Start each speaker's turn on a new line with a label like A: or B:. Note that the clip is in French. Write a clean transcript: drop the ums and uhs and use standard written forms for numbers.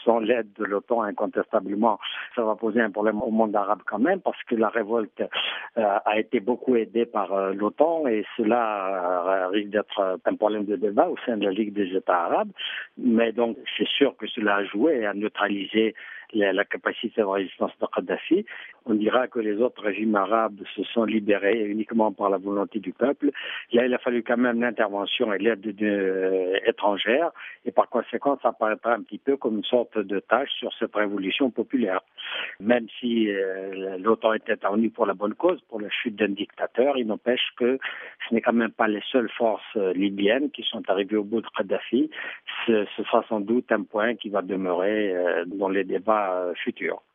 A: sans l'aide de l'OTAN, incontestablement, ça va poser un problème au monde arabe quand même, parce que la révolte a été beaucoup aidée par l'OTAN et cela risque d'être un problème de débat au sein de la Ligue des États arabes. Mais donc, c'est sûr que cela a joué à neutraliser la capacité de résistance de Kadhafi. On dira que les autres régimes arabes se sont libérés uniquement par la volonté du peuple. Là, il a fallu quand même l'intervention et l'aide étrangère, et par conséquent, ça apparaîtra un petit peu comme une sorte de tâche sur cette révolution populaire. Même si l'OTAN était intervenu pour la bonne cause, pour la chute d'un dictateur, il n'empêche que ce n'est quand même pas les seules forces libyennes qui sont arrivées au bout de Kadhafi. Ce sera sans doute un point qui va demeurer dans les débats futurs.